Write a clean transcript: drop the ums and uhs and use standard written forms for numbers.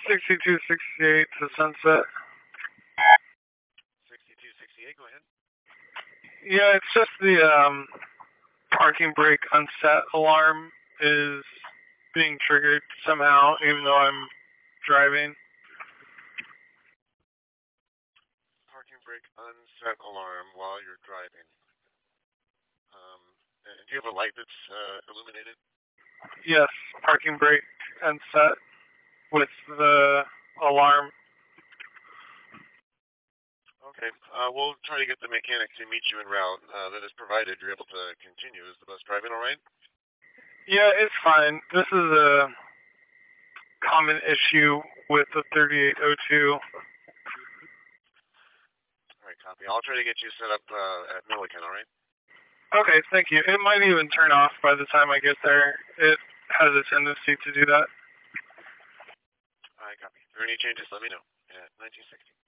6268 to Sunset. 6268, go ahead. Yeah, it's just the parking brake unset alarm is being triggered somehow, even though I'm driving. Parking brake unset alarm while you're driving. Do you have a light that's illuminated? Yes, parking brake unset with the alarm. Okay, we'll try to get the mechanic to meet you en route. That is provided you're able to continue. Is the bus driving all right? Yeah, it's fine. This is a common issue with the 3802. All right, copy. I'll try to get you set up at Milliken, all right? Okay, thank you. It might even turn off by the time I get there. It has a tendency to do that. All right, copy. If there are any changes, let me know. At 1960.